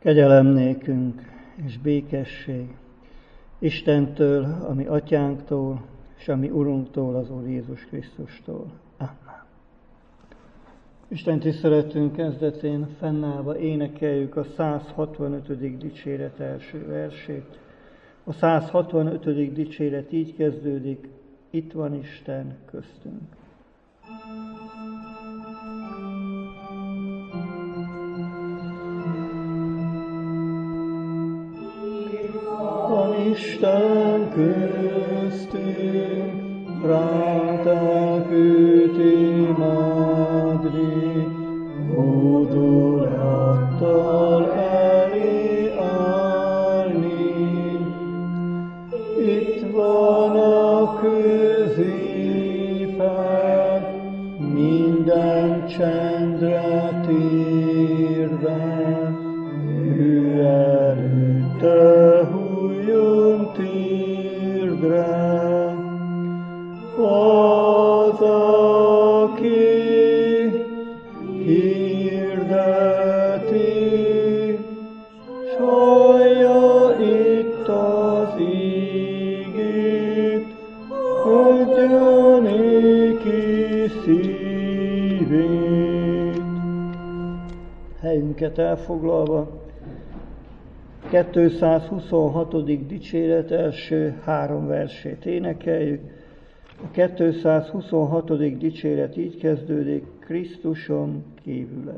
Kegyelem nékünk és békesség Istentől, a mi atyánktól, és a mi Urunktól, az Úr Jézus Krisztustól. Amen. Isten tiszteletünk kezdetén fennállva énekeljük a 165. dicséret első versét. A 165. dicséret így kezdődik: itt van Isten köztünk. Isten köztünk, ráták őt imádni, hódolattal elé állni. Itt van a középen, minden csendre térve, ő előtte térdre, az, aki hirdeti, s hallja itt az ígét, adja néki szívét. Helyünket elfoglalva, 226. dicséret első 3 versét énekeljük. A 226. dicséret így kezdődik: Krisztuson kívüled.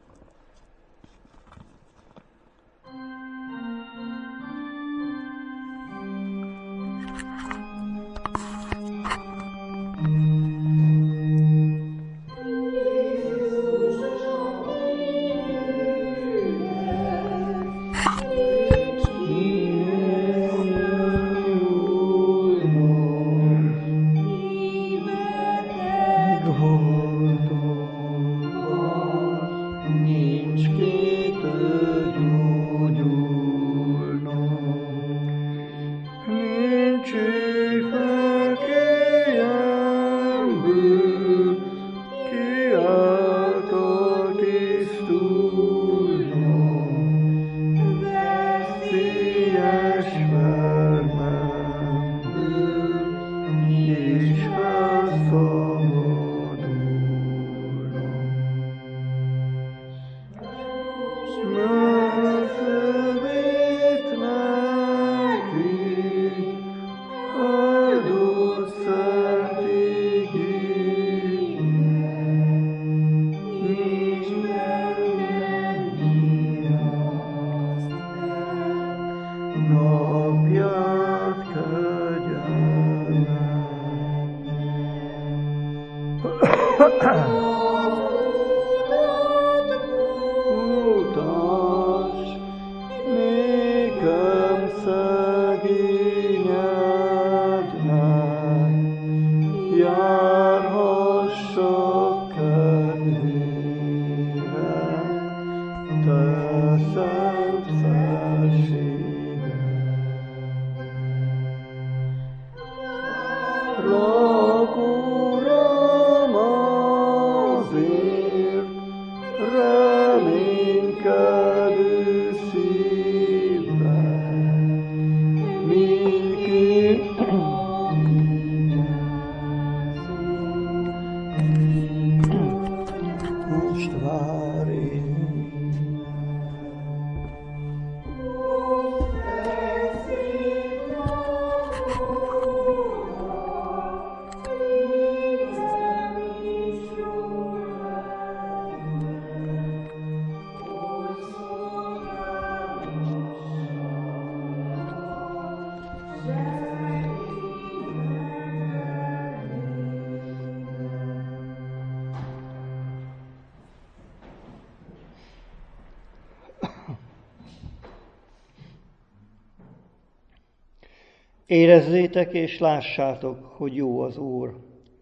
Érezzétek és lássátok, hogy jó az Úr.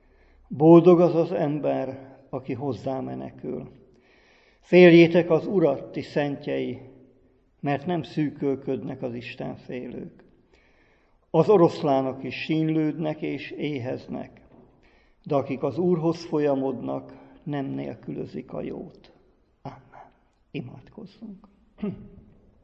Boldog az az ember, aki hozzá menekül. Féljétek az Urat, ti szentjei, mert nem szűkölködnek az istenfélők. Az oroszlánok is sínlődnek és éheznek, de akik az Úrhoz folyamodnak, nem nélkülözik a jót. Amen. Imádkozzunk.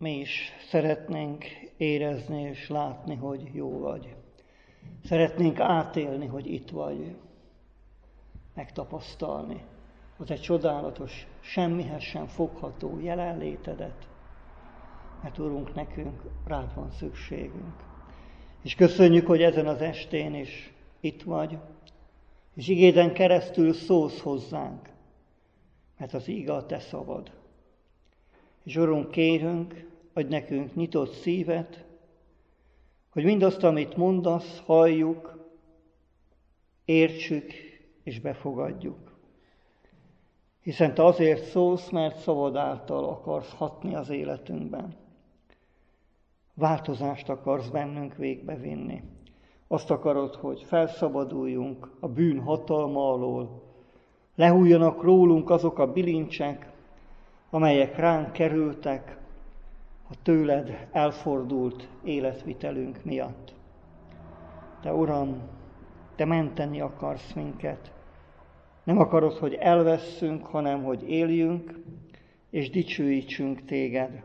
mi is szeretnénk érezni és látni, hogy jó vagy. Szeretnénk átélni, hogy itt vagy, megtapasztalni az egy csodálatos, semmihez sem fogható jelenlétedet, mert Urunk, nekünk rád van szükségünk. És köszönjük, hogy ezen az estén is itt vagy, és igéden keresztül szólsz hozzánk, mert az ige a te szavad. És Urunk, kérünk, adj nekünk nyitott szívet, hogy mindazt, amit mondasz, halljuk, értsük és befogadjuk. Hiszen te azért szólsz, mert szavad által akarsz hatni az életünkben. Változást akarsz bennünk végbevinni. Azt akarod, hogy felszabaduljunk a bűn hatalma alól, lehújjanak rólunk azok a bilincsek, amelyek ránk kerültek a tőled elfordult életvitelünk miatt. De Uram, te menteni akarsz minket. Nem akarod, hogy elvesszünk, hanem hogy éljünk, és dicsőítsünk téged.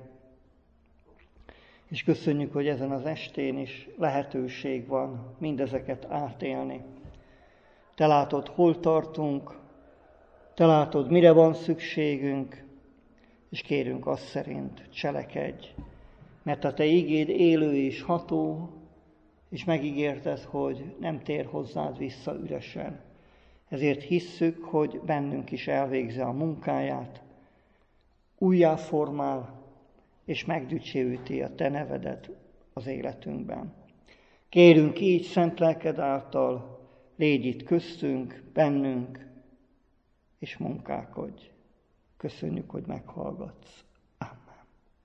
És köszönjük, hogy ezen az estén is lehetőség van mindezeket átélni. Te látod, hol tartunk, te látod, mire van szükségünk, és kérünk azt szerint, cselekedj, mert a te igéd élő és ható, és megígérted, hogy nem tér hozzád vissza üresen. Ezért hisszük, hogy bennünk is elvégzi a munkáját, újjáformál, és megdicsőíti a te nevedet az életünkben. Kérünk így szent lelked által, légy itt köztünk, bennünk, és munkálkodj. Köszönjük, hogy meghallgatsz. Amen.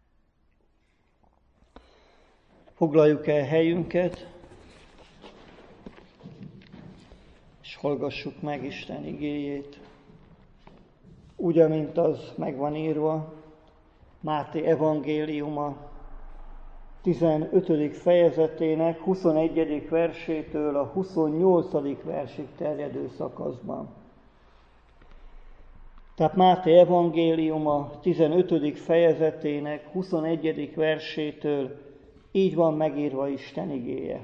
Foglaljuk el helyünket, és hallgassuk meg Isten igéjét, úgy, amint az meg van írva, Máté evangéliuma 15. fejezetének 21. versétől a 28. versig terjedő szakaszban. Tehát Máté evangéliuma 15. fejezetének 21. versétől így van megírva Isten igéje.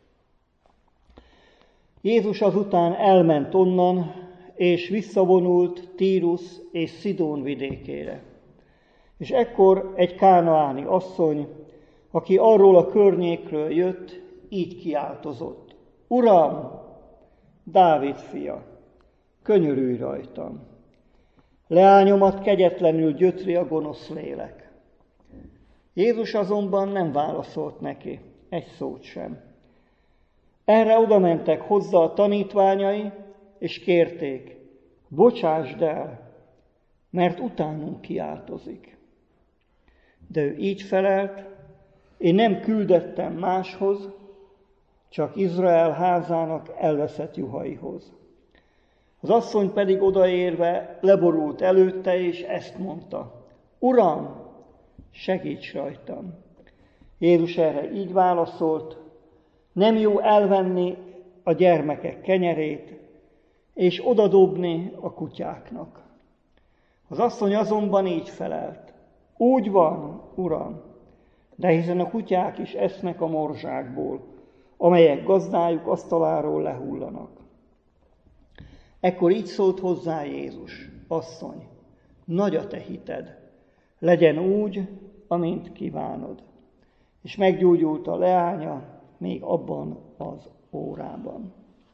Jézus azután elment onnan, és visszavonult Tírus és Szidón vidékére. És ekkor egy kánaáni asszony, aki arról a környékről jött, így kiáltozott: Uram, Dávid fia, könyörülj rajtam! Leányomat kegyetlenül gyötri a gonosz lélek. Jézus azonban nem válaszolt neki, egy szót sem. Erre odamentek hozzá a tanítványai, és kérték: bocsásd el, mert utánunk kiáltozik. De ő így felelt: én nem küldettem máshoz, csak Izrael házának elveszett juhaihoz. Az asszony pedig odaérve leborult előtte, és ezt mondta: Uram, segíts rajtam! Jézus erre így válaszolt: nem jó elvenni a gyermekek kenyerét, és odadobni a kutyáknak. Az asszony azonban így felelt: úgy van, Uram, de hiszen a kutyák is esznek a morzsákból, amelyek gazdájuk asztaláról lehullanak. Ekkor így szólt hozzá Jézus: asszony, nagy a te hited, legyen úgy, amint kívánod. És meggyógyult a leánya még abban az órában.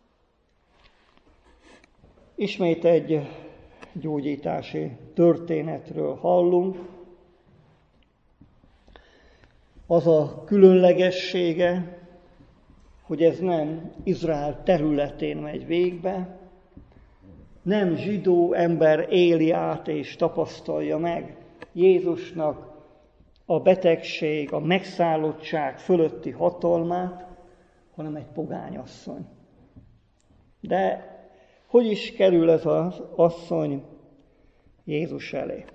Ismét egy gyógyítási történetről hallunk. Az a különlegessége, hogy ez nem Izrael területén megy végbe, nem zsidó ember éli át és tapasztalja meg Jézusnak a betegség, a megszállottság fölötti hatalmát, hanem egy pogányasszony. De hogy is kerül ez az asszony Jézus elé?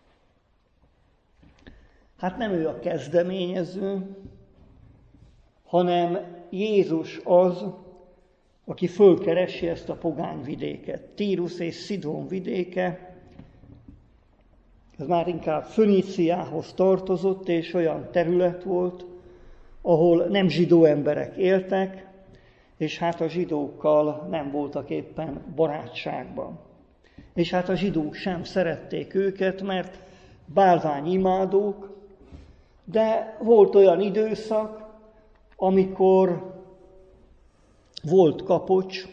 Hát nem ő a kezdeményező, hanem Jézus az, aki fölkeresi ezt a pogány vidéket. Tírus és Szidón vidéke ez már inkább Föníciához tartozott, és olyan terület volt, ahol nem zsidó emberek éltek, és hát a zsidókkal nem voltak éppen barátságban. És hát a zsidók sem szerették őket, mert bálványimádók, de volt olyan időszak, amikor volt kapocs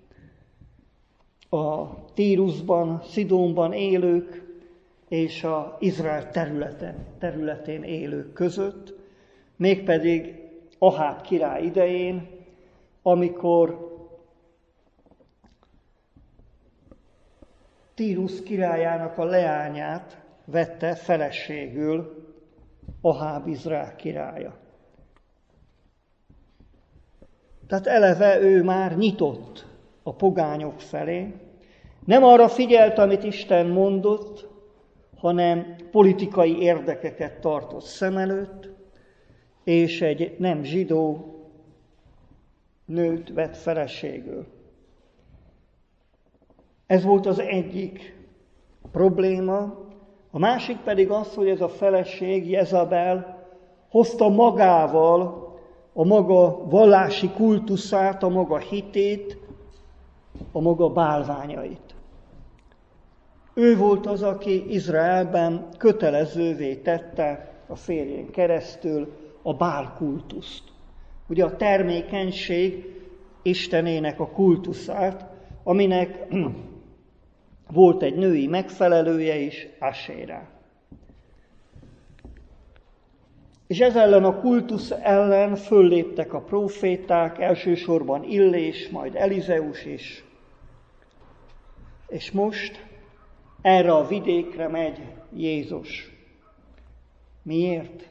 a Tírusban, Szidónban élők és az Izrael területén élők között, mégpedig Aháb király idején, amikor Tírus királyának a leányát vette feleségül Aháb Izrael királya. Tehát eleve ő már nyitott a pogányok felé, nem arra figyelt, amit Isten mondott, hanem politikai érdekeket tartott szem előtt, és egy nem zsidó nőt vett feleségül. Ez volt az egyik probléma. A másik pedig az, hogy ez a feleség, Jezabel, hozta magával a maga vallási kultuszát, a maga hitét, a maga bálványait. Ő volt az, aki Izraelben kötelezővé tette a férjén keresztül a Bál kultuszt. Ugye a termékenység istenének a kultuszát, aminek volt egy női megfelelője is, Asérá. És ez ellen a kultusz ellen fölléptek a próféták, elsősorban Illés, majd Elizeus is. És most erre a vidékre megy Jézus. Miért?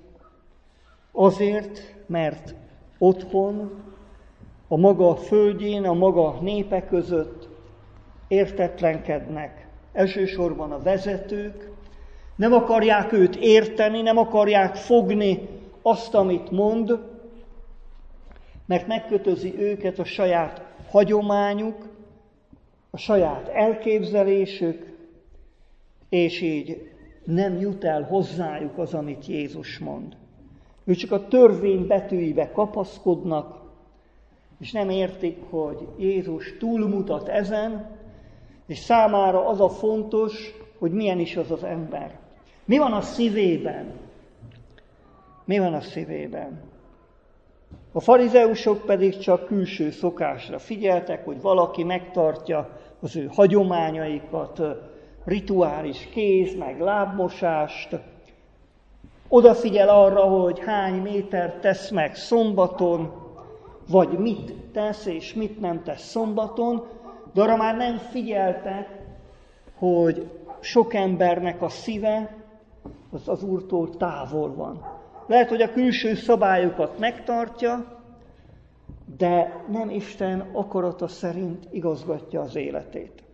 Azért, mert otthon, a maga földjén, a maga népe között értetlenkednek. Elsősorban a vezetők, nem akarják őt érteni, nem akarják fogni azt, amit mond, mert megkötözi őket a saját hagyományuk, a saját elképzelésük, és így nem jut el hozzájuk az, amit Jézus mond. Ők csak a törvény betűibe kapaszkodnak, és nem értik, hogy Jézus túlmutat ezen, és számára az a fontos, hogy milyen is az az ember. Mi van a szívében? Mi van a szívében? A farizeusok pedig csak külső szokásra figyeltek, hogy valaki megtartja az ő hagyományaikat, rituális kéz, meg lábmosást, odafigyel arra, hogy hány métert tesz meg szombaton, vagy mit tesz és mit nem tesz szombaton, de arra már nem figyeltek, hogy sok embernek a szíve az Úrtól távol van. Lehet, hogy a külső szabályokat megtartja, de nem Isten akarata szerint igazgatja az életét.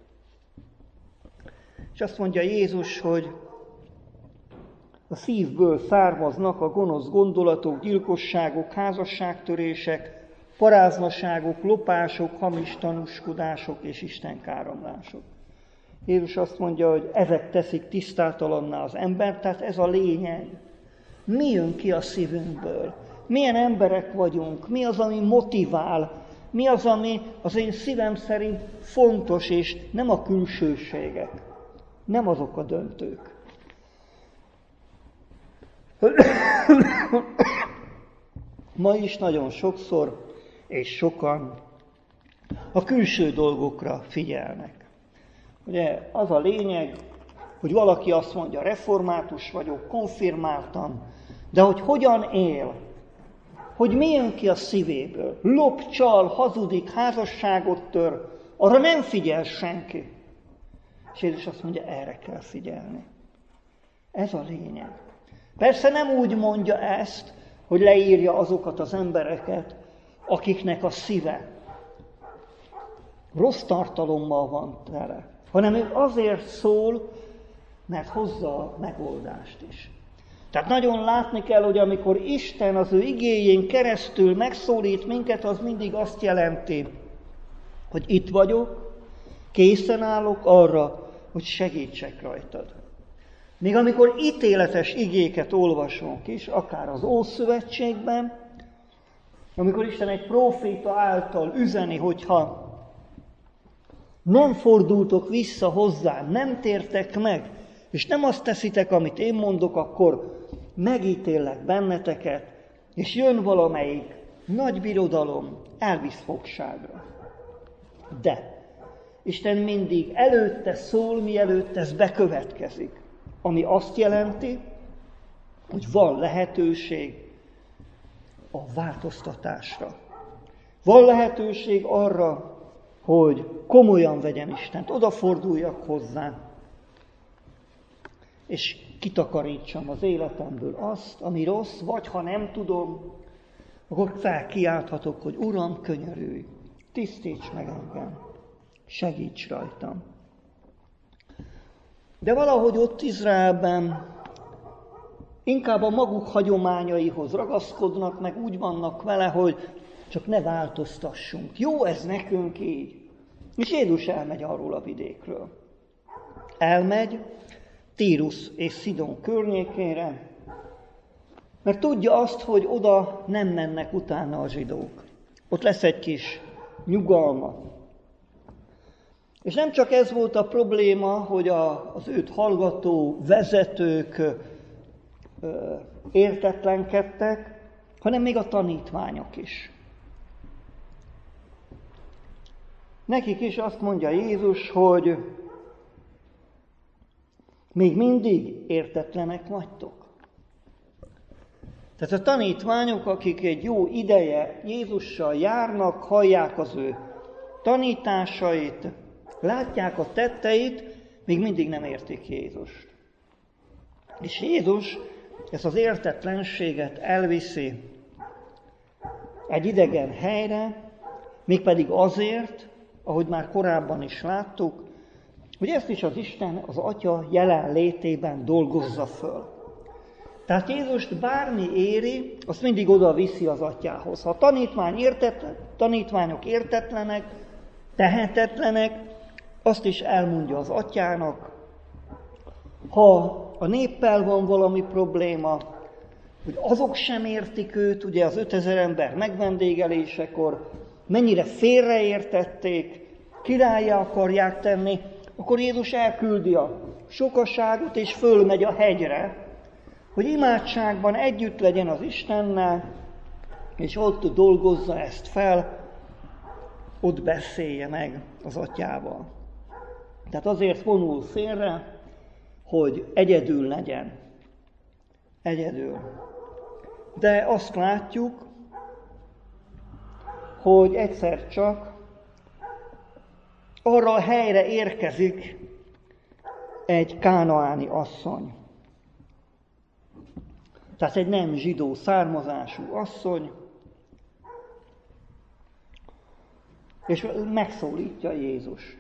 És azt mondja Jézus, hogy a szívből származnak a gonosz gondolatok, gyilkosságok, házasságtörések, paráznaságok, lopások, hamis tanúskodások és istenkáromlások. Jézus azt mondja, hogy ezek teszik tisztátalanná az embert, tehát ez a lényeg. Mi jön ki a szívünkből? Milyen emberek vagyunk? Mi az, ami motivál? Mi az, ami az én szívem szerint fontos, és nem a külsőségek, nem azok a döntők. Ma is nagyon sokszor, és sokan a külső dolgokra figyelnek. Ugye az a lényeg, hogy valaki azt mondja, református vagyok, konfirmáltam, de hogy hogyan él, hogy mi jön ki a szívéből, lop, csal, hazudik, házasságot tör, arra nem figyel senki. És Jézus azt mondja, erre kell figyelni. Ez a lényeg. Persze nem úgy mondja ezt, hogy leírja azokat az embereket, akiknek a szíve rossz tartalommal van tele, hanem ő azért szól, mert hozza a megoldást is. Tehát nagyon látni kell, hogy amikor Isten az ő igéjén keresztül megszólít minket, az mindig azt jelenti, hogy itt vagyok, készen állok arra, hogy segítsek rajtad. Még amikor ítéletes igéket olvasunk is, akár az Ószövetségben, amikor Isten egy próféta által üzeni, hogyha nem fordultok vissza hozzám, nem tértek meg, és nem azt teszitek, amit én mondok, akkor megítéllek benneteket, és jön valamelyik nagy birodalom, elvisz fogságra. De Isten mindig előtte szól, mielőtt ez bekövetkezik, ami azt jelenti, hogy van lehetőség a változtatásra. Van lehetőség arra, hogy komolyan vegyem Istent, odaforduljak hozzá, és kitakarítsam az életemből azt, ami rossz, vagy ha nem tudom, akkor felkiálthatok, hogy Uram, könyörülj, tisztíts meg engem, segíts rajtam. De valahogy ott Izraelben inkább a maguk hagyományaihoz ragaszkodnak, meg úgy vannak vele, hogy csak ne változtassunk. Jó ez nekünk így. És Jézus elmegy arról a vidékről. Elmegy Tírus és Szidon környékére, mert tudja azt, hogy oda nem mennek utána a zsidók. Ott lesz egy kis nyugalma. És nem csak ez volt a probléma, hogy az őt hallgató vezetők értetlenkedtek, hanem még a tanítványok is. Nekik is azt mondja Jézus, hogy még mindig értetlenek vagytok. Tehát a tanítványok, akik egy jó ideje Jézussal járnak, hallják az ő tanításait, látják a tetteit, még mindig nem értik Jézust. És Jézus ezt az értetlenséget elviszi egy idegen helyre, mégpedig azért, ahogy már korábban is láttuk, hogy ezt is az Isten, az Atya jelenlétében dolgozza föl. Tehát Jézust bármi éri, azt mindig oda viszi az Atyához. Ha a tanítványok értetlenek, tehetetlenek, azt is elmondja az Atyának. Ha a néppel van valami probléma, hogy azok sem értik őt, ugye az 5000 ember megvendégelésekor, mennyire félreértették, királlyá akarják tenni, akkor Jézus elküldi a sokaságot, és fölmegy a hegyre, hogy imádságban együtt legyen az Istennel, és ott dolgozza ezt fel, ott beszélje meg az Atyával. Tehát azért vonul félre, hogy egyedül legyen. Egyedül. De azt látjuk, hogy egyszer csak arra a helyre érkezik egy kánaáni asszony. Tehát egy nem zsidó származású asszony, és megszólítja Jézust.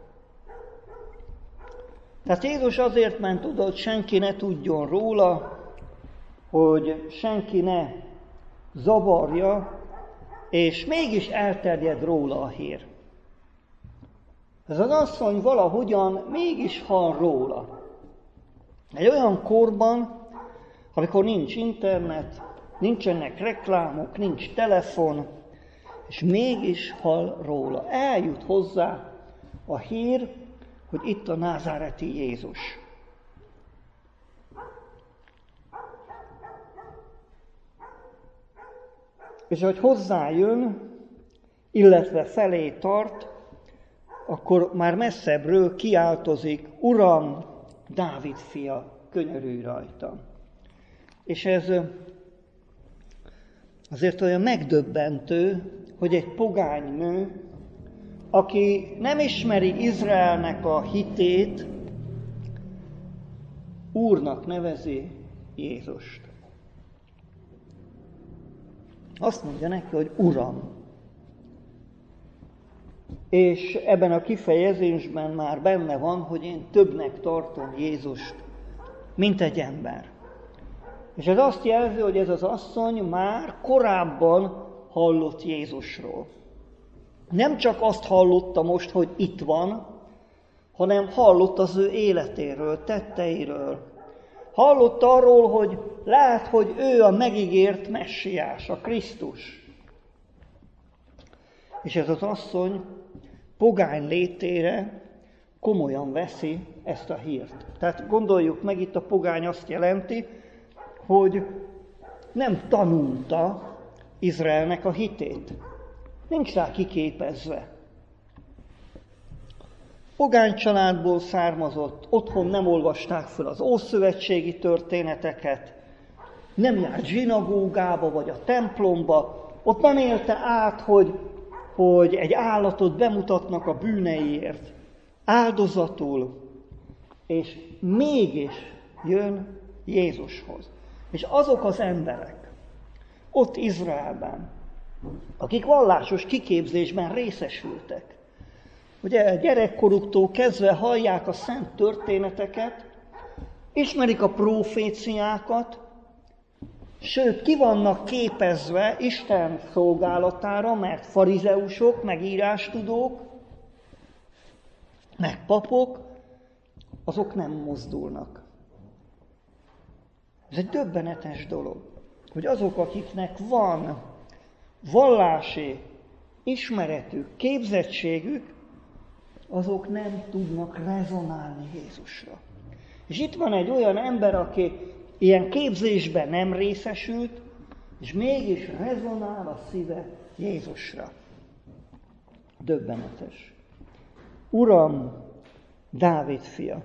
Tehát Jézus azért ment oda, hogy senki ne tudjon róla, hogy senki ne zavarja, és mégis elterjed róla a hír. Ez az asszony valahogyan mégis hall róla. Egy olyan korban, amikor nincs internet, nincsenek reklámok, nincs telefon, és mégis hall róla. Eljut hozzá a hír, hogy itt a názáreti Jézus. És ahogy hozzájön, illetve felé tart, akkor már messzebbről kiáltozik, Uram, Dávid fia, könyörülj rajtam. És ez azért olyan megdöbbentő, hogy egy pogány nő, aki nem ismeri Izraelnek a hitét, Úrnak nevezi Jézust. Azt mondja neki, hogy Uram. És ebben a kifejezésben már benne van, hogy én többnek tartom Jézust, mint egy ember. És ez azt jelzi, hogy ez az asszony már korábban hallott Jézusról. Nem csak azt hallotta most, hogy itt van, hanem hallott az ő életéről, tetteiről, Hallott arról, hogy lát, hogy ő a megígért messiás, a Krisztus. És ez az asszony pogány létére komolyan veszi ezt a hírt. Tehát gondoljuk meg, itt a pogány azt jelenti, hogy nem tanulta Izraelnek a hitét. Nincs rá kiképezve. Pogány családból származott, otthon nem olvasták föl az ószövetségi történeteket, nem járt zsinagógába vagy a templomba, ott nem élte át, hogy egy állatot bemutatnak a bűneiért, áldozatul, és mégis jön Jézushoz. És azok az emberek ott Izraelben, akik vallásos kiképzésben részesültek, ugye gyerekkoruktól kezdve hallják a szent történeteket, ismerik a proféciákat, sőt, ki vannak képezve Isten szolgálatára, mert farizeusok, meg írástudók, meg papok, azok nem mozdulnak. Ez egy döbbenetes dolog, hogy azok, akiknek van vallási ismeretük, képzettségük, azok nem tudnak rezonálni Jézusra. És itt van egy olyan ember, aki ilyen képzésben nem részesült, és mégis rezonál a szíve Jézusra. Döbbenetes. Uram, Dávid fia.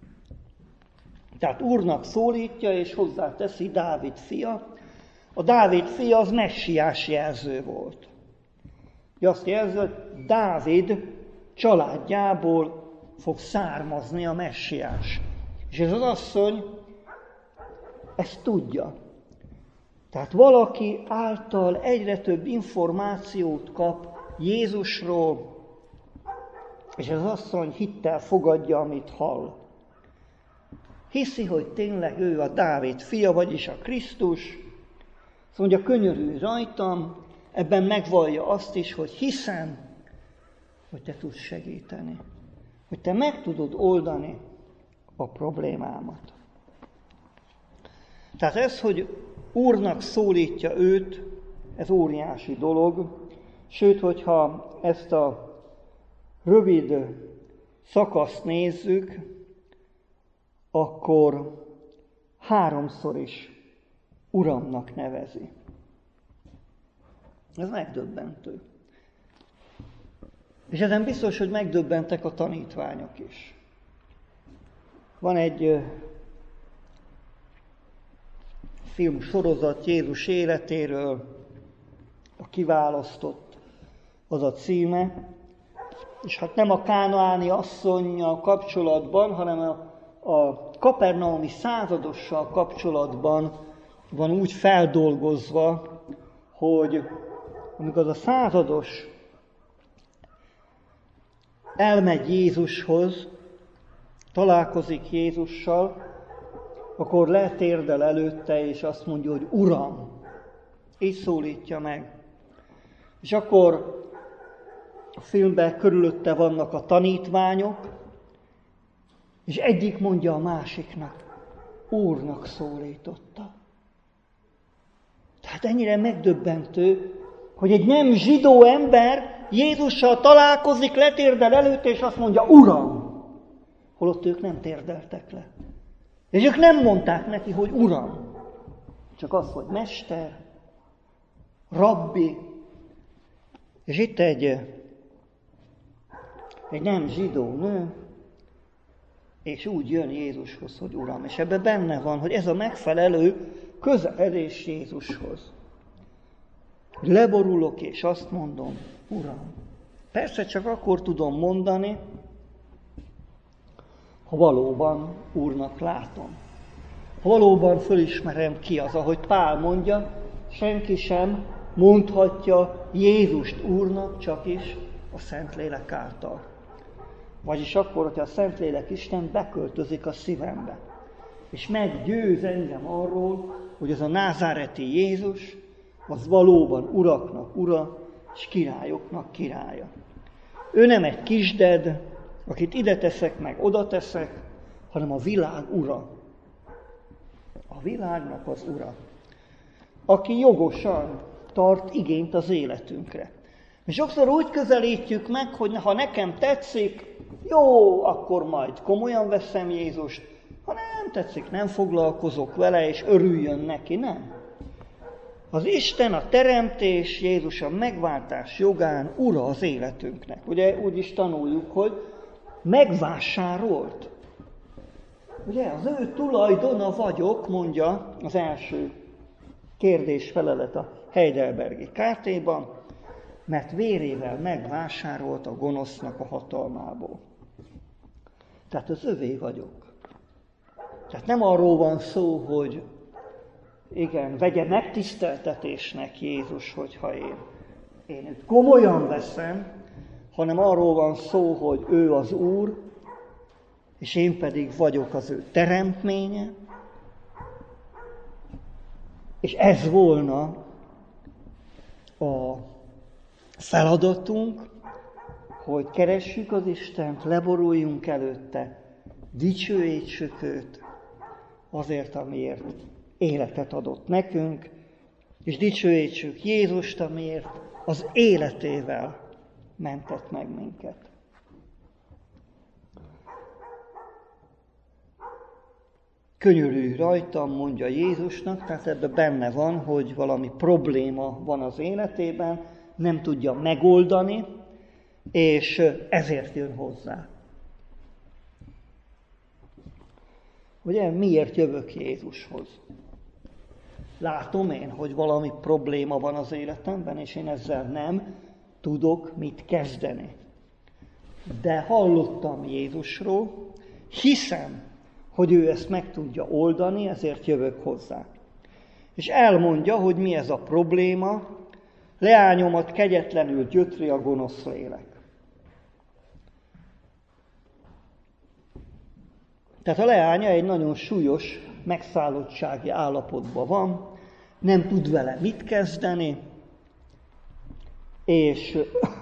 Tehát Úrnak szólítja, és hozzáteszi Dávid fia. A Dávid fia az messiás jelző volt. Azt jelzi, hogy Dávid családjából fog származni a messiás. És ez az asszony ezt tudja. Tehát valaki által egyre több információt kap Jézusról, és az asszony hittel fogadja, amit hall. Hiszi, hogy tényleg ő a Dávid fia, vagyis a Krisztus. Azt mondja, könyörülj rajtam, ebben megvallja azt is, hogy hiszem, hogy te tudsz segíteni. Hogy te meg tudod oldani a problémámat. Tehát ez, hogy Úrnak szólítja őt, ez óriási dolog. Sőt, hogyha ezt a rövid szakaszt nézzük, akkor 3-szor is Uramnak nevezi. Ez megdöbbentő. És ezen biztos, hogy megdöbbentek a tanítványok is. Van egy filmsorozat Jézus életéről, a Kiválasztott, az a címe, és hát nem a kánaáni asszonnyal kapcsolatban, hanem a kapernaumi századossal kapcsolatban van úgy feldolgozva, hogy amikor az a százados elmegy Jézushoz, találkozik Jézussal, akkor letérdel előtte, és azt mondja, hogy Uram, így szólítja meg. És akkor a filmben körülötte vannak a tanítványok, és egyik mondja a másiknak, Úrnak szólította. Tehát ennyire megdöbbentő, hogy egy nem zsidó ember Jézussal találkozik, letérdel előtte, és azt mondja, Uram! Holott ők nem térdeltek le. És ők nem mondták neki, hogy Uram. Csak azt, hogy Mester, Rabbi. És itt egy nem zsidó nő, és úgy jön Jézushoz, hogy Uram. És ebben benne van, hogy ez a megfelelő közeledés Jézushoz. Leborulok, és azt mondom, Uram. Persze csak akkor tudom mondani, ha valóban Úrnak látom. Ha valóban fölismerem ki az, ahogy Pál mondja, senki sem mondhatja Jézust Úrnak, csak is a Szentlélek által. Vagyis akkor, hogyha a Szentlélek Isten beköltözik a szívembe, és meggyőz engem arról, hogy az a názáreti Jézus, az valóban uraknak ura, és királyoknak királya. Ő nem egy kisded, akit ide teszek, meg oda teszek, hanem a világ ura. a világnak az ura, aki jogosan tart igényt az életünkre. Mi sokszor úgy közelítjük meg, hogy ha nekem tetszik, jó, akkor majd komolyan veszem Jézust, ha nem tetszik, nem foglalkozok vele, és örüljön neki, nem. Az Isten, a teremtés, Jézus a megváltás jogán ura az életünknek. Ugye úgy is tanuljuk, hogy megvásárolt. Ugye az ő tulajdona vagyok, mondja az első kérdés-felelet a Heidelbergi KT-ban, mert vérével megvásárolt a gonosznak a hatalmából. Tehát az övé vagyok. Tehát nem arról van szó, hogy igen, vegye megtiszteltetésnek Jézus, hogyha én őt komolyan veszem, hanem arról van szó, hogy ő az Úr, és én pedig vagyok az ő teremtménye, és ez volna a feladatunk, hogy keressük az Istent, leboruljunk előtte, dicsőítsük őt azért, amiért életet adott nekünk, és dicsőítsük Jézust, amiért az életével mentett meg minket. Könyörülj rajtam, mondja Jézusnak, tehát ebben benne van, hogy valami probléma van az életében, nem tudja megoldani, és ezért jön hozzá. Ugye, miért jövök Jézushoz? Látom én, hogy valami probléma van az életemben, és én ezzel nem tudok mit kezdeni. De hallottam Jézusról, hiszem, hogy ő ezt meg tudja oldani, ezért jövök hozzá. És elmondja, hogy mi ez a probléma, leányomat kegyetlenül gyötri a gonosz lélek. Tehát a leánya egy nagyon súlyos megszállottsági állapotban van, nem tud vele mit kezdeni, és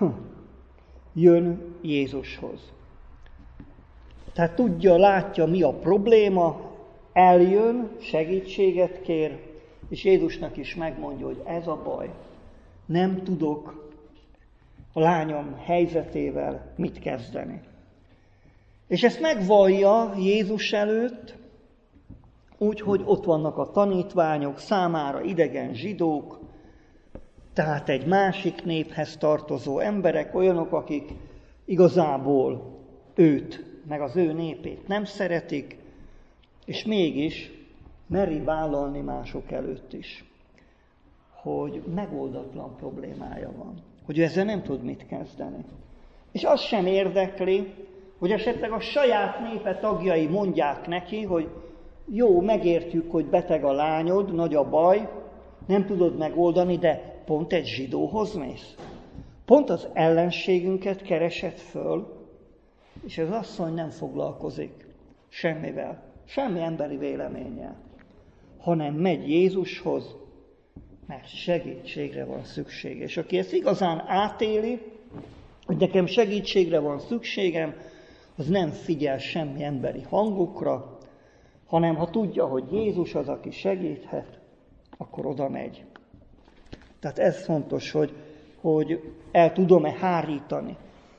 jön Jézushoz. Tehát tudja, látja, mi a probléma, eljön, segítséget kér, és Jézusnak is megmondja, hogy ez a baj. Nem tudok a lányom helyzetével mit kezdeni. És ezt megvallja Jézus előtt, úgyhogy ott vannak a tanítványok, számára idegen zsidók, tehát egy másik néphez tartozó emberek, olyanok, akik igazából őt, meg az ő népét nem szeretik, és mégis meri vállalni mások előtt is, hogy megoldatlan problémája van, hogy ő ezzel nem tud mit kezdeni. És az sem érdekli, hogy esetleg a saját népe tagjai mondják neki, hogy jó, megértjük, hogy beteg a lányod, nagy a baj, nem tudod megoldani, de pont egy zsidóhoz mész. Pont az ellenségünket keresed föl, és az asszony nem foglalkozik semmivel, semmi emberi véleménnyel, hanem megy Jézushoz, mert segítségre van szüksége. És aki ezt igazán átéli, hogy nekem segítségre van szükségem, az nem figyel semmi emberi hangokra, hanem ha tudja, hogy Jézus az, aki segíthet, akkor oda megy. Tehát ez fontos, hogy el tudom-e hárítani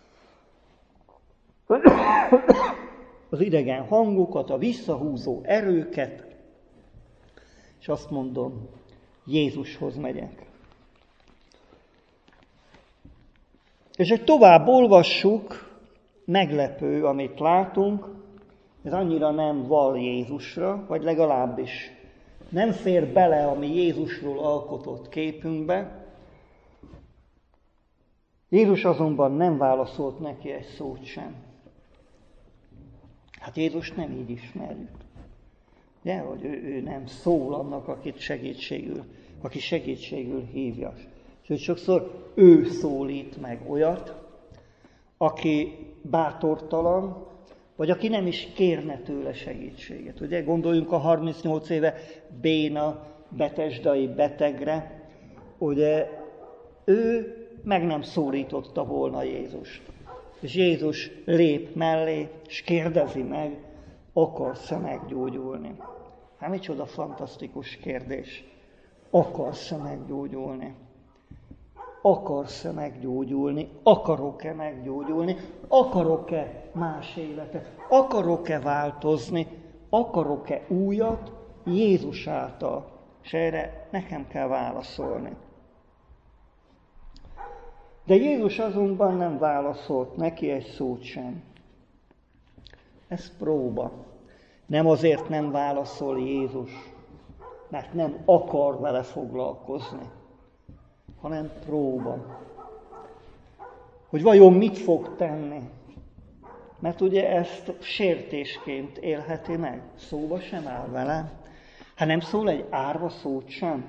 az idegen hangokat, a visszahúzó erőket, és azt mondom, Jézushoz megyek. És hogy tovább olvassuk, meglepő, amit látunk, ez annyira nem val Jézusra, vagy legalábbis nem fér bele a mi Jézusról alkotott képünkbe. Jézus azonban nem válaszolt neki egy szót sem. Hát Jézus nem így ismerjük. De, hogy ő nem szól annak, aki segítségül hívja. Sőt, sokszor ő szólít meg olyat, aki bátortalan, vagy aki nem is kérne tőle segítséget. Ugye gondoljunk a 38 éve béna, betesdai betegre, ugye ő meg nem szólította volna Jézust. És Jézus lép mellé, és kérdezi meg, akarsz-e meggyógyulni. Hát micsoda fantasztikus kérdés. Akarsz-e meggyógyulni? Akarsz-e meggyógyulni? Akarok-e meggyógyulni? Akarok-e más életet? Akarok-e változni? Akarok-e újat Jézus által? És erre nekem kell válaszolni. De Jézus azonban nem válaszolt neki egy szót sem. Ez próba. Nem azért nem válaszol Jézus, mert nem akar vele foglalkozni, hanem próba. Hogy vajon mit fog tenni? Mert ugye ezt sértésként élheti meg. Szóba sem áll vele. Hát nem szól egy árva szót sem.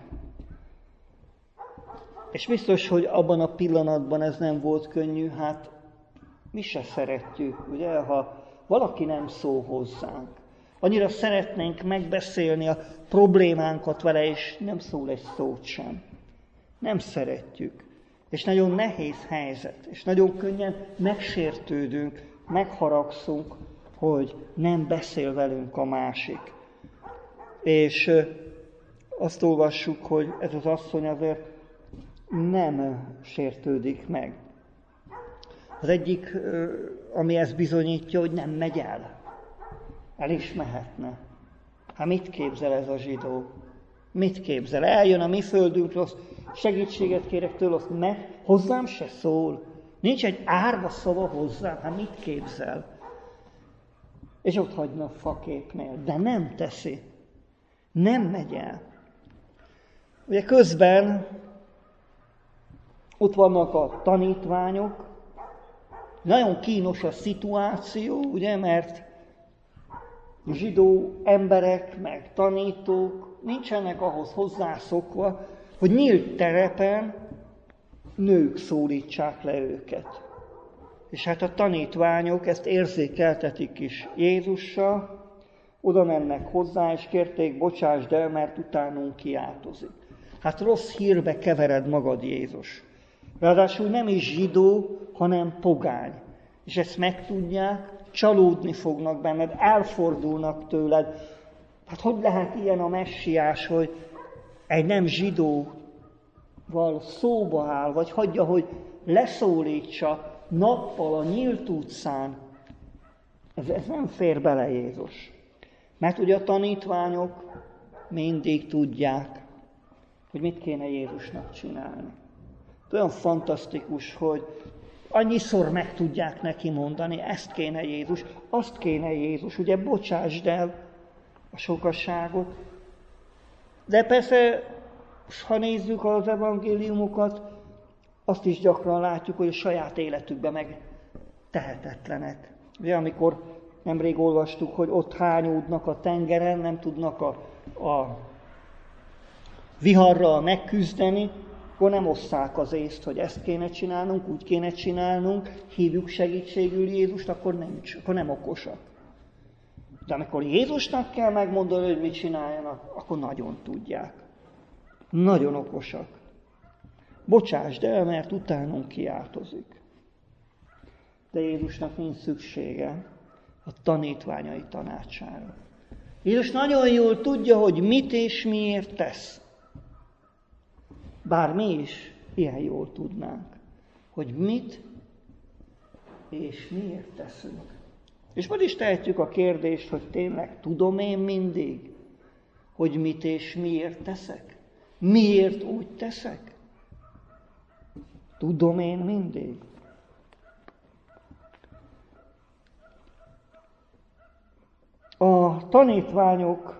És biztos, hogy abban a pillanatban ez nem volt könnyű, hát mi se szeretjük, ugye, ha valaki nem szól hozzánk. Annyira szeretnénk megbeszélni a problémánkat vele, és nem szól egy szót sem. Nem szeretjük. És nagyon nehéz helyzet, és nagyon könnyen megsértődünk, megharagszunk, hogy nem beszél velünk a másik. És azt olvassuk, hogy ez az asszony azért nem sértődik meg. Az egyik, ami ezt bizonyítja, hogy nem megy el. El is mehetne. Hát mit képzel ez a zsidó? Mit képzel? Eljön a mi földünkről, segítséget kérek tőle, azt hozzám se szól. Nincs egy árva szava hozzám, hát mit képzel? És ott hagyna a faképnél, de nem teszi. Nem megy el. Ugye közben ott vannak a tanítványok. Nagyon kínos a szituáció, ugye, mert zsidó emberek, meg tanítók nincsenek ahhoz hozzászokva, hogy nyílt terepen nők szólítsák le őket. És hát a tanítványok ezt érzékeltetik is Jézussal, oda mennek hozzá, és kérték, bocsásd el, mert utánunk kiáltozik. Hát rossz hírbe kevered magad, Jézus. Ráadásul nem is zsidó, hanem pogány. És ezt megtudják, csalódni fognak benned, elfordulnak tőled. Hát hogy lehet ilyen a messiás, hogy egy nem zsidóval szóba áll, vagy hagyja, hogy leszólítsa nappal a nyílt utcán. Ez nem fér bele Jézus. Mert ugye a tanítványok mindig tudják, hogy mit kéne Jézusnak csinálni. Olyan fantasztikus, hogy annyiszor meg tudják neki mondani, ezt kéne Jézus, azt kéne Jézus, ugye bocsásd el a sokasságot. De persze, ha nézzük az evangéliumokat, azt is gyakran látjuk, hogy a saját életükben meg tehetetlenek. Ugye amikor nemrég olvastuk, hogy ott hányódnak a tengeren, nem tudnak a viharral megküzdeni, akkor nem osszák az észt, hogy ezt kéne csinálnunk, úgy kéne csinálnunk, hívjuk segítségül Jézust, akkor nem okosak. De amikor Jézusnak kell megmondani, hogy mit csináljanak, akkor nagyon tudják. Nagyon okosak. Bocsásd el, mert utánunk kiáltozik. De Jézusnak nincs szüksége a tanítványai tanácsára. Jézus nagyon jól tudja, hogy mit és miért tesz. Bár mi is ilyen jól tudnánk, hogy mit és miért teszünk. És majd is tehetjük a kérdést, hogy tényleg tudom én mindig, hogy mit és miért teszek? Miért úgy teszek? Tudom én mindig. A tanítványoknak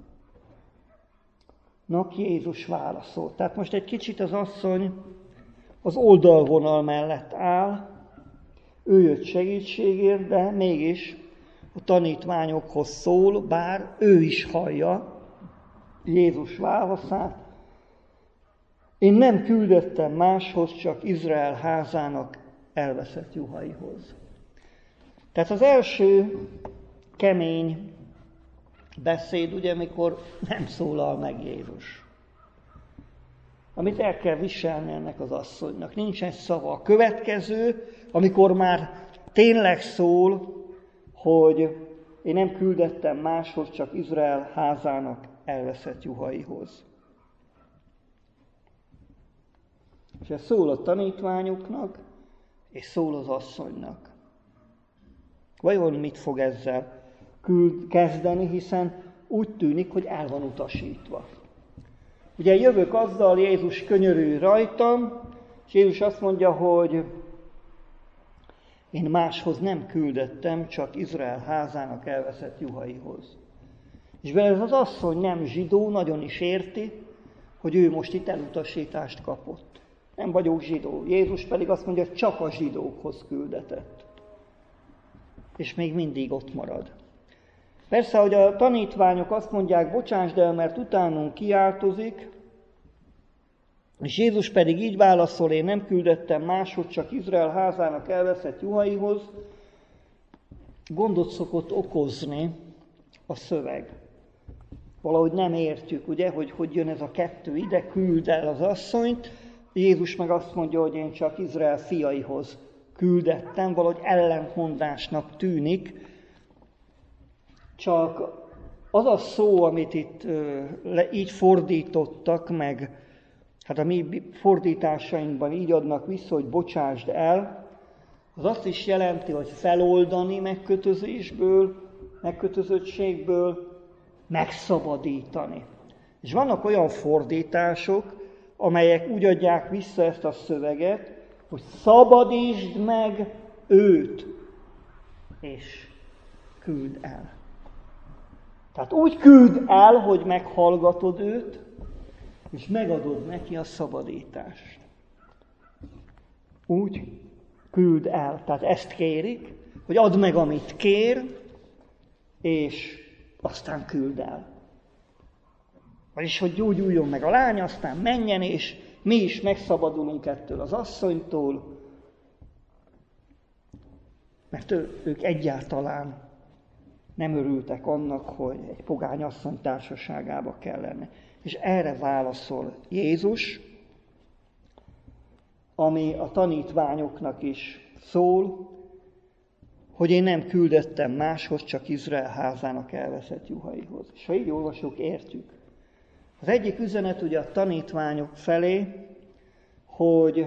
Jézus válaszolt. Tehát most egy kicsit az asszony az oldalvonal mellett áll, ő jött segítségért, de mégis a tanítványokhoz szól, bár ő is hallja Jézus válaszát. Én nem küldöttem máshoz, csak Izrael házának elveszett juhaihoz. Tehát az első kemény beszéd, ugye, amikor nem szólal meg Jézus. Amit el kell viselni ennek az asszonynak. Nincs egy szava. A következő, amikor már tényleg szól, hogy én nem küldettem máshoz, csak Izrael házának elveszett juhaihoz. És ez szól a tanítványoknak, és szól az asszonynak. Vajon mit fog ezzel kezdeni, hiszen úgy tűnik, hogy el van utasítva. Ugye jövök azzal, Jézus könyörül rajtam, és Jézus azt mondja, hogy én máshoz nem küldettem, csak Izrael házának elveszett juhaihoz. És ez az asszony nem zsidó, nagyon is érti, hogy ő most itt elutasítást kapott. Nem vagyok zsidó. Jézus pedig azt mondja, hogy csak a zsidókhoz küldetett. És még mindig ott marad. Persze, hogy a tanítványok azt mondják, bocsásd el, mert utánunk kiáltozik, és Jézus pedig így válaszol, én nem küldettem máshoz, csak Izrael házának elveszett juhaihoz, gondot szokott okozni a szöveg. Valahogy nem értjük, ugye, hogy jön ez a kettő ide, küld el az asszonyt, Jézus meg azt mondja, hogy én csak Izrael fiaihoz küldettem, valahogy ellentmondásnak tűnik, csak az a szó, amit itt így fordítottak meg, hát a mi fordításainkban így adnak vissza, hogy bocsásd el, az azt is jelenti, hogy feloldani megkötözöttségből, megszabadítani. És vannak olyan fordítások, amelyek úgy adják vissza ezt a szöveget, hogy szabadítsd meg őt, és küld el. Tehát úgy küld el, hogy meghallgatod őt, és megadod neki a szabadítást. Úgy küld el. Tehát ezt kérik, hogy add meg, amit kér, és aztán küld el. Vagyis, hogy gyógyuljon meg a lány, aztán menjen, és mi is megszabadulunk ettől az asszonytól, mert ők egyáltalán nem örültek annak, hogy egy pogány asszony társaságába kell lenni. És erre válaszol Jézus, ami a tanítványoknak is szól, hogy én nem küldettem máshoz, csak Izrael házának elveszett juhaihoz. És ha így olvasjuk, értjük. Az egyik üzenet ugye a tanítványok felé, hogy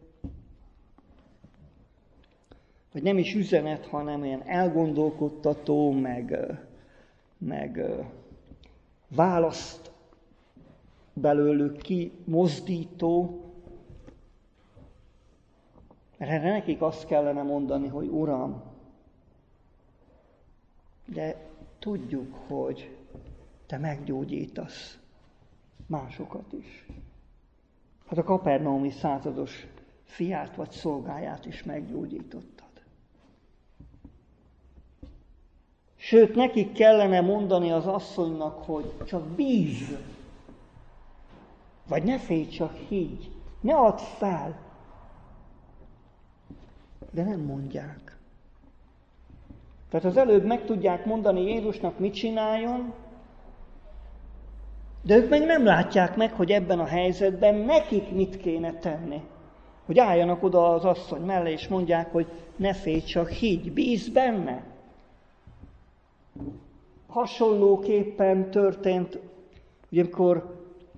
nem is üzenet, hanem ilyen elgondolkodtató, meg választ belőlük kimozdító, mert erre nekik azt kellene mondani, hogy Uram, de tudjuk, hogy Te meggyógyítasz másokat is. Hát a kapernaumi százados fiát vagy szolgáját is meggyógyítottad. Sőt, nekik kellene mondani az asszonynak, hogy csak bízz, vagy ne félj, csak higgy, ne add fel. De nem mondják. Tehát az előbb meg tudják mondani Jézusnak, mit csináljon, de ők meg nem látják meg, hogy ebben a helyzetben nekik mit kéne tenni. Hogy álljanak oda az asszony mellé, és mondják, hogy ne félj, csak higgy, bízz benne. Hasonlóképpen történt, ugye amikor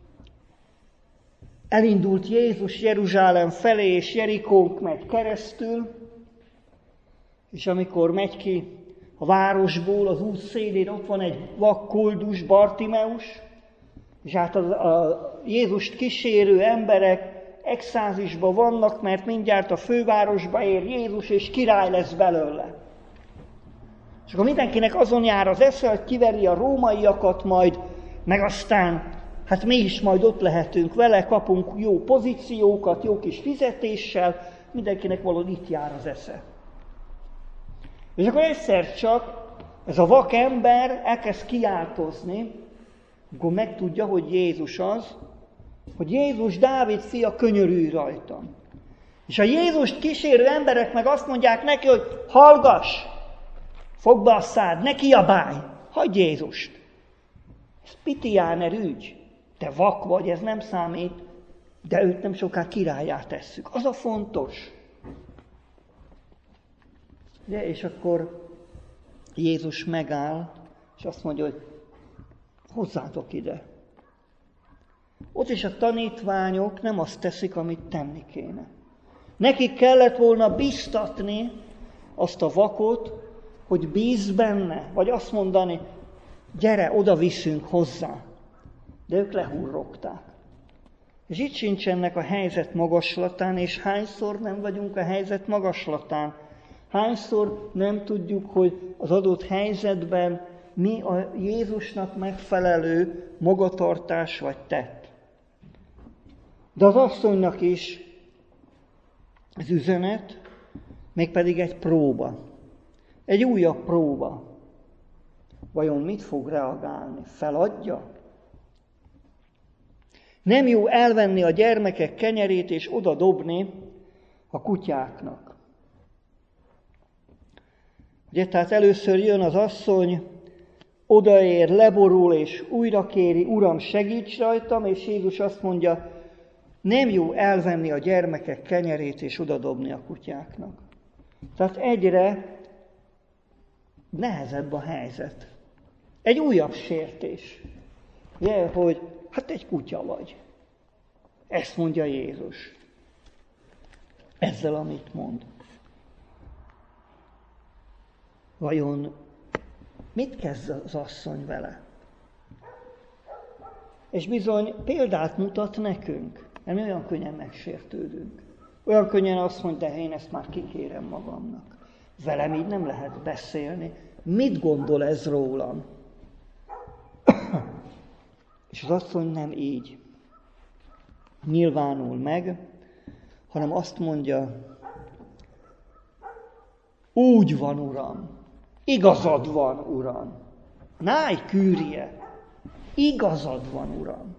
elindult Jézus Jeruzsálem felé, és Jerikónk megy keresztül, és amikor megy ki a városból, az út szélén ott van egy vak koldus, Bartimeus, és hát a Jézust kísérő emberek extázisban vannak, mert mindjárt a fővárosba ér Jézus, és király lesz belőle. És akkor mindenkinek azon jár az esze, hogy kiveri a rómaiakat majd, meg aztán, hát mi is majd ott lehetünk vele, kapunk jó pozíciókat, jó kis fizetéssel, mindenkinek valahogy itt jár az esze. És akkor egyszer csak ez a vak ember elkezd kiáltozni, akkor megtudja, hogy Jézus az, hogy Jézus Dávid fia, könyörülj rajtam. És a Jézust kísérő emberek meg azt mondják neki, hogy hallgass, fogd be a szád, ne kiabálj, hagyj Jézust. Ez Pitiáner ügy, te vak vagy, ez nem számít, de őt nem soká királlyá tesszük. Az a fontos. De és akkor Jézus megáll, és azt mondja, hogy hozzátok ide. Ott is a tanítványok nem azt teszik, amit tenni kéne. Nekik kellett volna biztatni azt a vakot, hogy bízz benne, vagy azt mondani, gyere, oda viszünk hozzá. De ők lehurrogták. És itt sincsenek a helyzet magaslatán, és hányszor nem vagyunk a helyzet magaslatán. Hányszor nem tudjuk, hogy az adott helyzetben mi a Jézusnak megfelelő magatartás vagy tett. De az asszonynak is az üzenet, mégpedig egy próba. Egy újabb próba. Vajon mit fog reagálni? Feladja? Nem jó elvenni a gyermekek kenyerét és oda dobni a kutyáknak. Ugye, tehát először jön az asszony, odaér, leborul és újra kéri, Uram, segíts rajtam, és Jézus azt mondja, nem jó elvenni a gyermekek kenyerét és odadobni a kutyáknak. Tehát egyre nehezebb a helyzet. Egy újabb sértés. Ugye, hogy hát egy kutya vagy. Ezt mondja Jézus. Ezzel, amit mond. Vajon mit kezd az asszony vele? És bizony példát mutat nekünk, mert mi olyan könnyen megsértődünk. Olyan könnyen azt mondja, de én ezt már kikérem magamnak. Velem így nem lehet beszélni. Mit gondol ez rólam? És az asszony nem így nyilvánul meg, hanem azt mondja, úgy van, Uram, igazad van, Uram. Náj Kűrie, igazad van, Uram.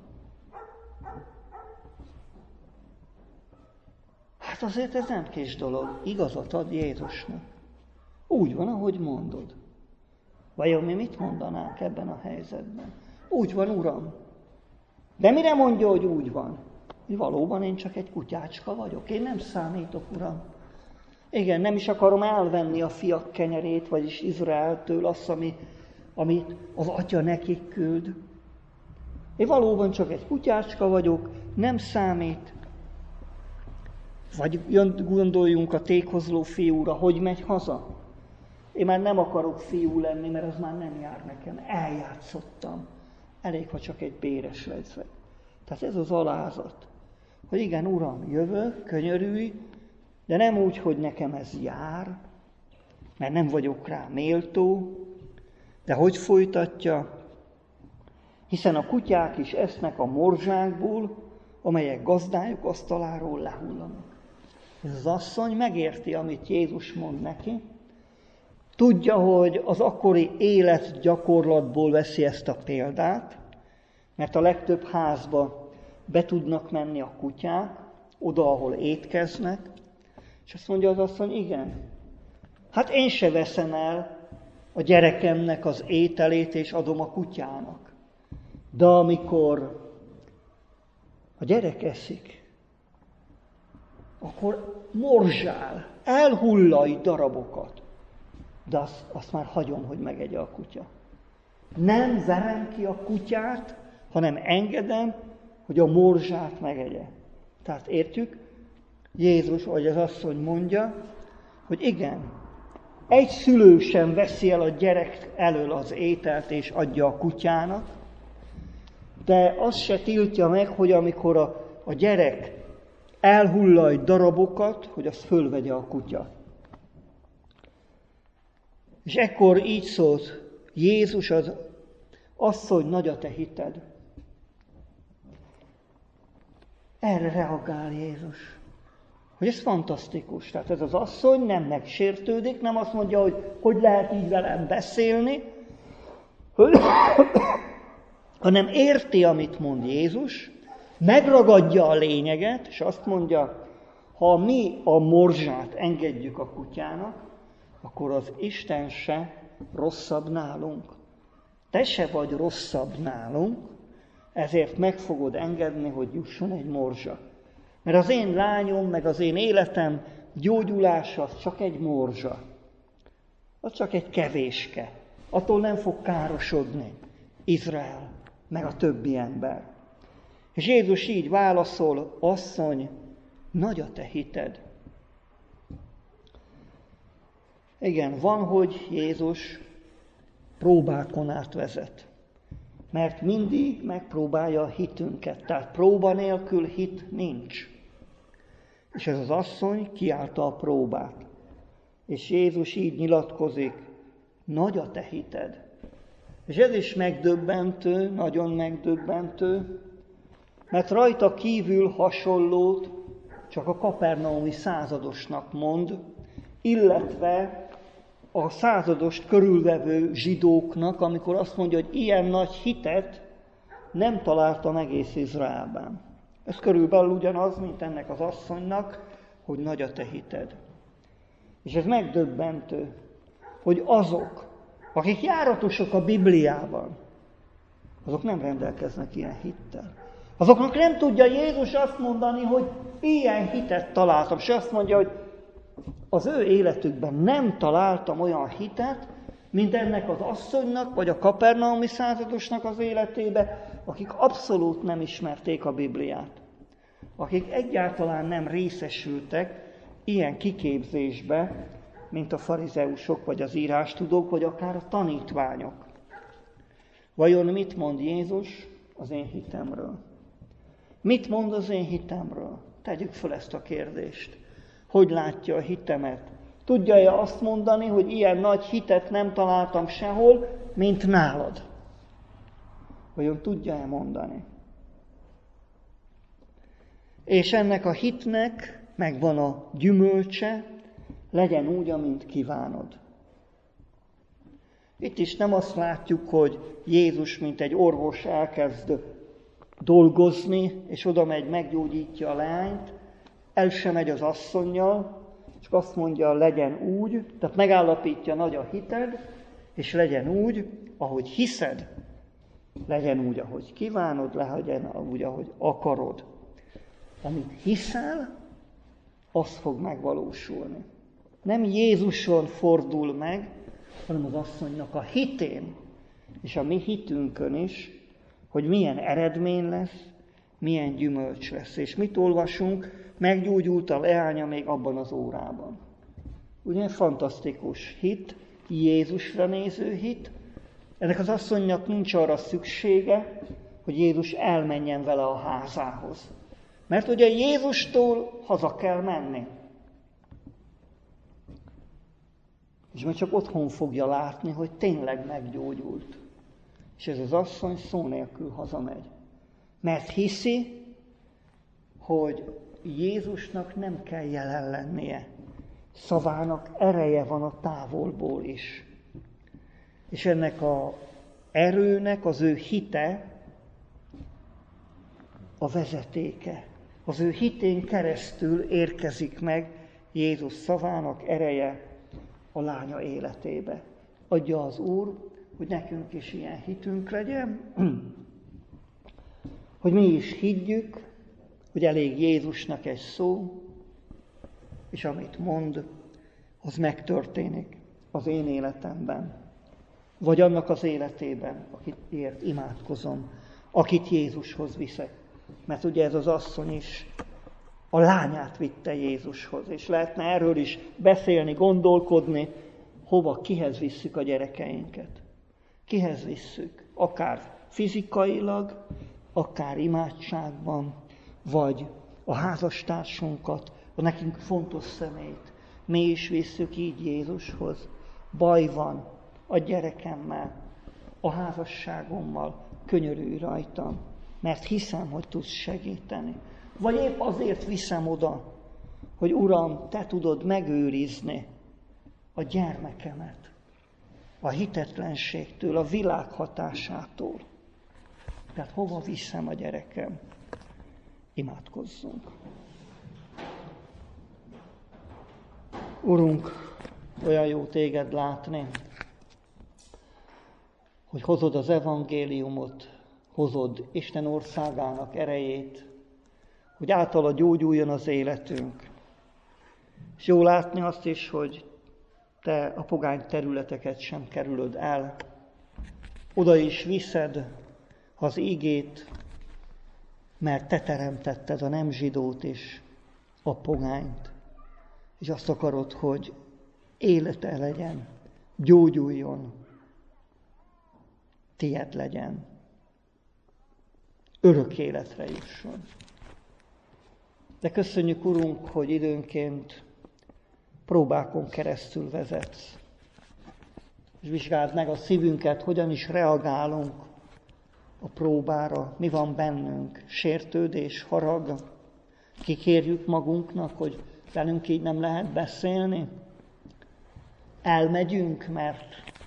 Hát azért ez nem kis dolog, igazat ad Jézusnak. Úgy van, ahogy mondod. Vajon mi mit mondanánk ebben a helyzetben? Úgy van, Uram. De mire mondja, hogy úgy van? Hogy valóban én csak egy kutyácska vagyok. Én nem számítok, Uram. Igen, nem is akarom elvenni a fiak kenyerét, vagyis Izraeltől azt, amit az atya nekik küld. Én valóban csak egy kutyácska vagyok, nem számít. Vagy gondoljunk a tékozló fiúra, hogy megy haza. Én már nem akarok fiú lenni, mert az már nem jár nekem. Eljátszottam. Elég, ha csak egy béres leszek. Tehát ez az alázat. Hogy igen, Uram, jövök, könyörülj, de nem úgy, hogy nekem ez jár, mert nem vagyok rá méltó, de hogy folytatja? Hiszen a kutyák is esznek a morzsákból, amelyek gazdájuk asztaláról lehullanak. Ez az asszony megérti, amit Jézus mond neki, tudja, hogy az akkori életgyakorlatból veszi ezt a példát, mert a legtöbb házba be tudnak menni a kutyák, oda, ahol étkeznek, és azt mondja az asszony, igen, hát én se veszem el a gyerekemnek az ételét, és adom a kutyának. De amikor a gyerek eszik, akkor morzsál, elhullaj darabokat. De azt már hagyom, hogy megegye a kutya. Nem verem ki a kutyát, hanem engedem, hogy a morzsát megegye. Tehát értjük, Jézus, vagy az asszony mondja, hogy igen, egy szülő sem veszi el a gyerek elől az ételt és adja a kutyának, de azt se tiltja meg, hogy amikor a gyerek elhullaj darabokat, hogy azt fölvegye a kutya. És ekkor így szólt Jézus, az asszony, nagy a te hited. Erre reagál Jézus. Hogy ez fantasztikus. Tehát ez az asszony nem megsértődik, nem azt mondja, hogy lehet így velem beszélni, hanem érti, amit mond Jézus, megragadja a lényeget, és azt mondja, ha mi a morzsát engedjük a kutyának, akkor az Isten se rosszabb nálunk. Te se vagy rosszabb nálunk, ezért meg fogod engedni, hogy jusson egy morzsa. Mert az én lányom, meg az én életem gyógyulása az csak egy morzsa. az csak egy kevéske. Attól nem fog károsodni Izrael, meg a többi ember. És Jézus így válaszol, asszony, nagy a te hited. Igen, van, hogy Jézus próbákon átvezet. Mert mindig megpróbálja a hitünket. Tehát próba nélkül hit nincs. És ez az asszony kiállta a próbát. És Jézus így nyilatkozik, nagy a te hited. És ez is megdöbbentő, nagyon megdöbbentő, mert rajta kívül hasonlót csak a kapernaumi századosnak mond, illetve a századost körülvevő zsidóknak, amikor azt mondja, hogy ilyen nagy hitet nem találtam egész Izraelben. Ez körülbelül ugyanaz, mint ennek az asszonynak, hogy nagy a te hited. És ez megdöbbentő, hogy azok, akik járatosak a Bibliában, azok nem rendelkeznek ilyen hittel. Azoknak nem tudja Jézus azt mondani, hogy ilyen hitet találtam. És azt mondja, hogy az ő életükben nem találtam olyan hitet, mint ennek az asszonynak, vagy a kapernaumi századosnak az életébe, akik abszolút nem ismerték a Bibliát. Akik egyáltalán nem részesültek ilyen kiképzésbe, mint a farizeusok, vagy az írástudók, vagy akár a tanítványok. Vajon mit mond Jézus az én hitemről? Mit mond az én hitemről? Tegyük fel ezt a kérdést. Hogy látja a hitemet? Tudja-e azt mondani, hogy ilyen nagy hitet nem találtam sehol, mint nálad? Vajon tudja-e mondani? És ennek a hitnek megvan a gyümölcse, legyen úgy, amint kívánod. Itt is nem azt látjuk, hogy Jézus, mint egy orvos elkezd dolgozni, és oda megy, meggyógyítja a lányt, el sem megy az asszonnyal, csak azt mondja, legyen úgy, tehát megállapítja, nagy a hited, és legyen úgy, ahogy hiszed, legyen úgy, ahogy kívánod, legyen úgy, ahogy akarod. Amit hiszel, az fog megvalósulni. Nem Jézuson fordul meg, hanem az asszonynak a hitén, és a mi hitünkön is, hogy milyen eredmény lesz, milyen gyümölcs lesz. És mit olvasunk? Meggyógyult a leánya még abban az órában. Ugye fantasztikus hit, Jézusra néző hit. Ennek az asszonynak nincs arra szüksége, hogy Jézus elmenjen vele a házához. Mert ugye Jézustól haza kell menni. És majd csak otthon fogja látni, hogy tényleg meggyógyult. És ez az asszony szó nélkül hazamegy. Mert hiszi, hogy Jézusnak nem kell jelen lennie. Szavának ereje van a távolból is. És ennek az erőnek az ő hite a vezetéke. Az ő hitén keresztül érkezik meg Jézus szavának ereje a lánya életébe. Adja az Úr, hogy nekünk is ilyen hitünk legyen, hogy mi is higgyük, hogy elég Jézusnak egy szó, és amit mond, az megtörténik az én életemben, vagy annak az életében, akitért imádkozom, akit Jézushoz viszek. Mert ugye ez az asszony is a lányát vitte Jézushoz, és lehetne erről is beszélni, gondolkodni, hova, kihez visszük a gyerekeinket. Kihez visszük, akár fizikailag, akár imádságban, vagy a házastársunkat, a nekünk fontos személyt. Mi is visszük így Jézushoz. Baj van a gyerekemmel, a házasságommal, könyörülj rajtam, mert hiszem, hogy tudsz segíteni. Vagy épp azért viszem oda, hogy Uram, te tudod megőrizni a gyermekemet a hitetlenségtől, a világ hatásától. Tehát hova viszem a gyerekem? Imádkozzunk. Urunk, olyan jó téged látni, hogy hozod az evangéliumot, hozod Isten országának erejét, hogy általa gyógyuljon az életünk. És jó látni azt is, hogy te a pogány területeket sem kerülöd el. Oda is viszed az ígét, mert te teremtetted a nem zsidót és a pogányt. És azt akarod, hogy élete legyen, gyógyuljon, tied legyen, örök életre jusson. De köszönjük, Urunk, hogy időnként próbákon keresztül vezetsz. És vizsgáld meg a szívünket, hogyan is reagálunk a próbára, mi van bennünk, sértődés, harag. Kikérjük magunknak, hogy velünk így nem lehet beszélni. Elmegyünk, mert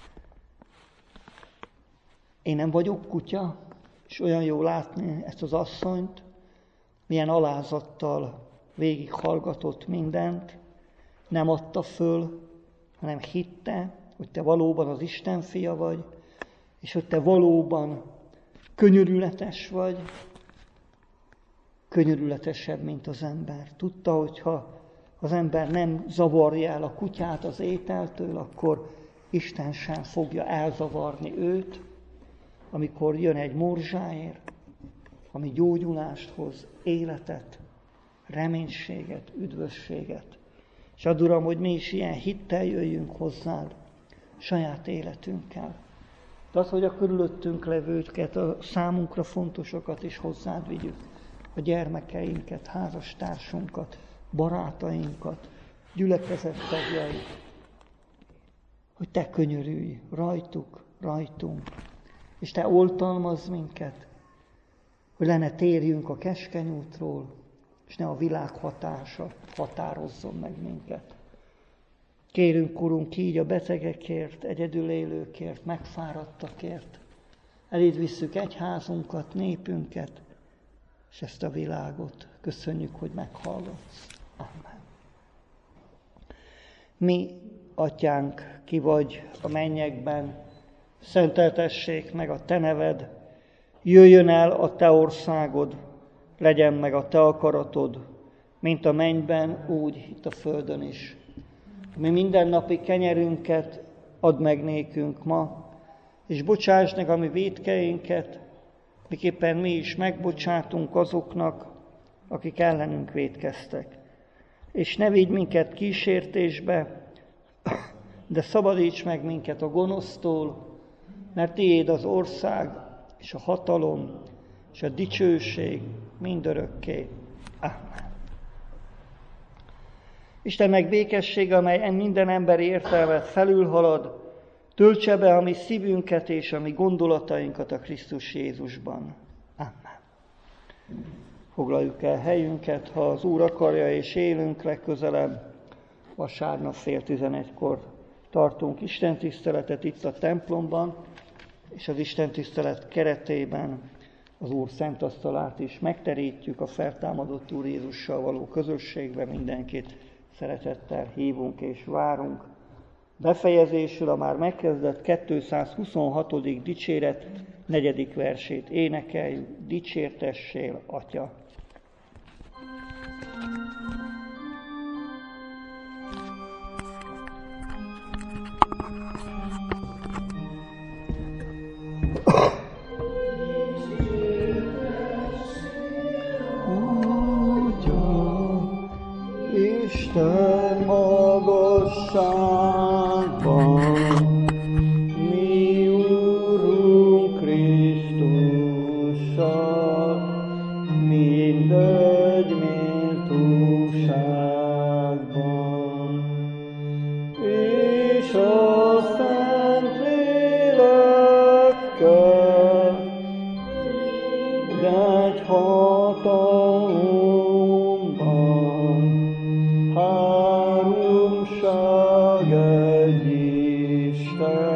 én nem vagyok kutya, és olyan jó látni ezt az asszonyt, milyen alázattal végighallgatott mindent, nem adta föl, hanem hitte, hogy te valóban az Isten fia vagy, és hogy te valóban könyörületes vagy, könyörületesebb, mint az ember. Tudta, hogyha az ember nem zavarja el a kutyát az ételtől, akkor Isten sem fogja elzavarni őt, amikor jön egy morzsáér, ami gyógyulást hoz, életet, reménységet, üdvösséget. És add, Uram, hogy mi is ilyen hittel jöjjünk hozzád, saját életünkkel. De az, hogy a körülöttünk levőket, a számunkra fontosokat is hozzád vigyük. A gyermekeinket, házastársunkat, barátainkat, gyülekezet tagjait. Hogy te könyörülj rajtunk, és te oltalmazz minket, hogy le ne térjünk a keskeny útról, és ne a világ hatása határozzon meg minket. Kérünk, Urunk, így a betegekért, egyedül élőkért, megfáradtakért. Eléd visszük egyházunkat, népünket, és ezt a világot. Köszönjük, hogy meghallgatsz. Amen. Mi, Atyánk, ki vagy a mennyekben, szenteltessék meg a te neved, jöjjön el a te országod, legyen meg a te akaratod, mint a mennyben, úgy itt a földön is. Mi mindennapi kenyerünket add meg nékünk ma, és bocsásd meg a mi vétkeinket, miképpen mi is megbocsátunk azoknak, akik ellenünk vétkeztek. És ne vigy minket kísértésbe, de szabadíts meg minket a gonosztól, mert tiéd az ország, és a hatalom, és a dicsőség mindörökké. Amen. Istennek békessége, amely minden emberi értelmet felülhalad, töltse be a mi szívünket és a mi gondolatainkat a Krisztus Jézusban. Amen. Foglaljuk el helyünket, ha az Úr akarja, és élünk legközelebb. Vasárnap 10:11-kor tartunk istentiszteletet itt a templomban, és az istentisztelet keretében az Úr szent asztalát is megterítjük a feltámadott Úr Jézussal való közösségbe. Mindenkit szeretettel hívunk és várunk. Befejezésül a már megkezdett 226. dicséret 4. versét énekeljük. Dicsértessél, Atya! Isten magasságban, mi Úrunk Krisztussal, mindegy méltóságban, és a Szent Lélekkel, egy hatalomban, háromság egy Isten,